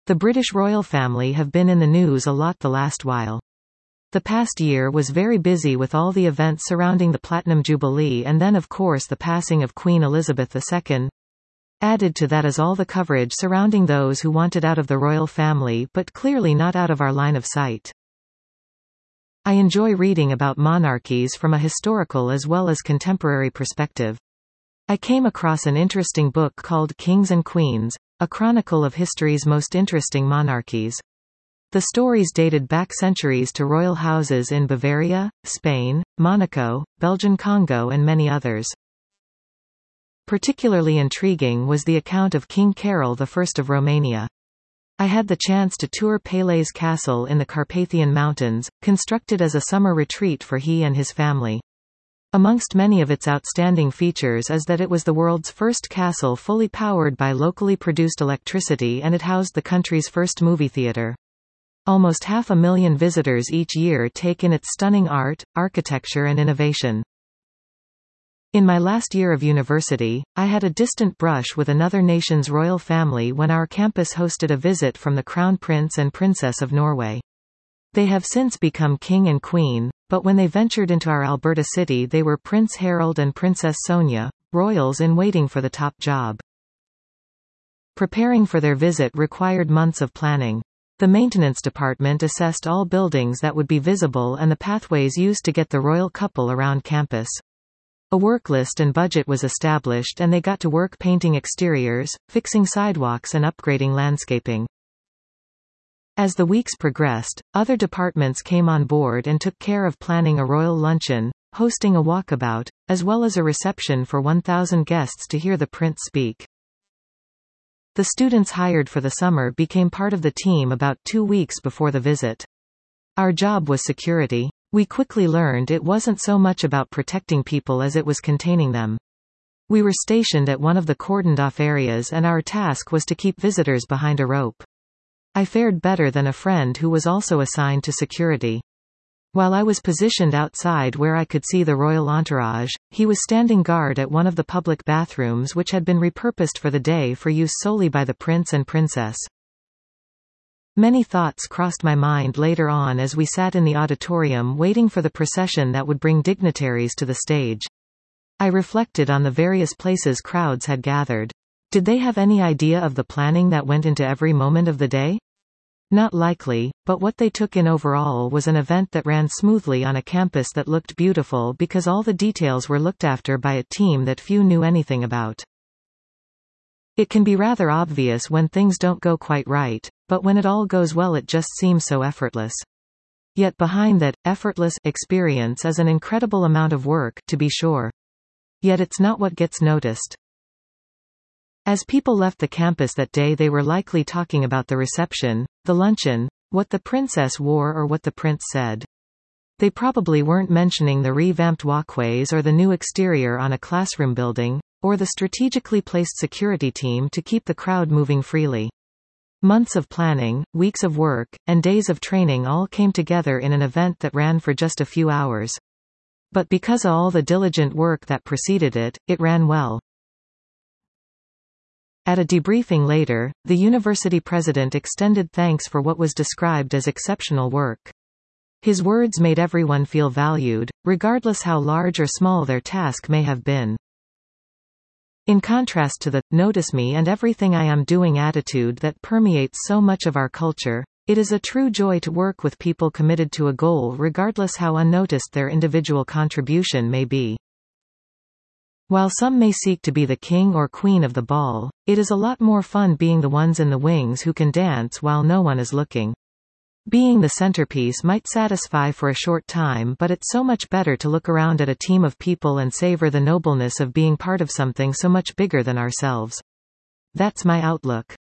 The British royal family have been in the news a lot the last while. The past year was very busy with all the events surrounding the Platinum Jubilee and then of course the passing of Queen Elizabeth II. Added to that is all the coverage surrounding those who wanted out of the royal family but clearly not out of our line of sight. I enjoy reading about monarchies from a historical as well as contemporary perspective. I came across an interesting book called Kings and Queens, a chronicle of history's most interesting monarchies. The stories dated back centuries to royal houses in Bavaria, Spain, Monaco, Belgian Congo and many others. Particularly intriguing was the account of King Carol I of Romania. I had the chance to tour Pele's castle in the Carpathian Mountains, constructed as a summer retreat for he and his family. Amongst many of its outstanding features is that it was the world's first castle fully powered by locally produced electricity, and it housed the country's first movie theater. Almost 500,000 visitors each year take in its stunning art, architecture and innovation. In my last year of university, I had a distant brush with another nation's royal family when our campus hosted a visit from the Crown Prince and Princess of Norway. They have since become King and Queen, but when they ventured into our Alberta city they were Prince Harold and Princess Sonia, royals in waiting for the top job. Preparing for their visit required months of planning. The maintenance department assessed all buildings that would be visible and the pathways used to get the royal couple around campus. A work list and budget was established and they got to work painting exteriors, fixing sidewalks and upgrading landscaping. As the weeks progressed, other departments came on board and took care of planning a royal luncheon, hosting a walkabout, as well as a reception for 1,000 guests to hear the prince speak. The students hired for the summer became part of the team about 2 weeks before the visit. Our job was security. We quickly learned it wasn't so much about protecting people as it was containing them. We were stationed at one of the cordoned-off areas and our task was to keep visitors behind a rope. I fared better than a friend who was also assigned to security. While I was positioned outside where I could see the royal entourage, he was standing guard at one of the public bathrooms which had been repurposed for the day for use solely by the prince and princess. Many thoughts crossed my mind later on as we sat in the auditorium waiting for the procession that would bring dignitaries to the stage. I reflected on the various places crowds had gathered. Did they have any idea of the planning that went into every moment of the day? Not likely, but what they took in overall was an event that ran smoothly on a campus that looked beautiful because all the details were looked after by a team that few knew anything about. It can be rather obvious when things don't go quite right, but when it all goes well it just seems so effortless. Yet behind that effortless experience is an incredible amount of work, to be sure. Yet it's not what gets noticed. As people left the campus that day they were likely talking about the reception, the luncheon, what the princess wore or what the prince said. They probably weren't mentioning the revamped walkways or the new exterior on a classroom building, or the strategically placed security team to keep the crowd moving freely. Months of planning, weeks of work, and days of training all came together in an event that ran for just a few hours. But because of all the diligent work that preceded it, it ran well. At a debriefing later, the university president extended thanks for what was described as exceptional work. His words made everyone feel valued, regardless how large or small their task may have been. In contrast to the "notice me and everything I am doing" attitude that permeates so much of our culture, it is a true joy to work with people committed to a goal regardless how unnoticed their individual contribution may be. While some may seek to be the king or queen of the ball, it is a lot more fun being the ones in the wings who can dance while no one is looking. Being the centerpiece might satisfy for a short time, but it's so much better to look around at a team of people and savor the nobleness of being part of something so much bigger than ourselves. That's my outlook.